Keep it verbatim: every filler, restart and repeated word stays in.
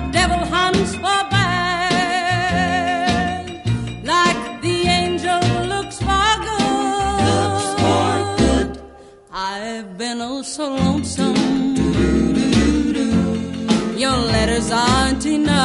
devil hunts for bad, like the angel looks for good. Looks for good. I've been oh so lonesome. Your letters aren't enough.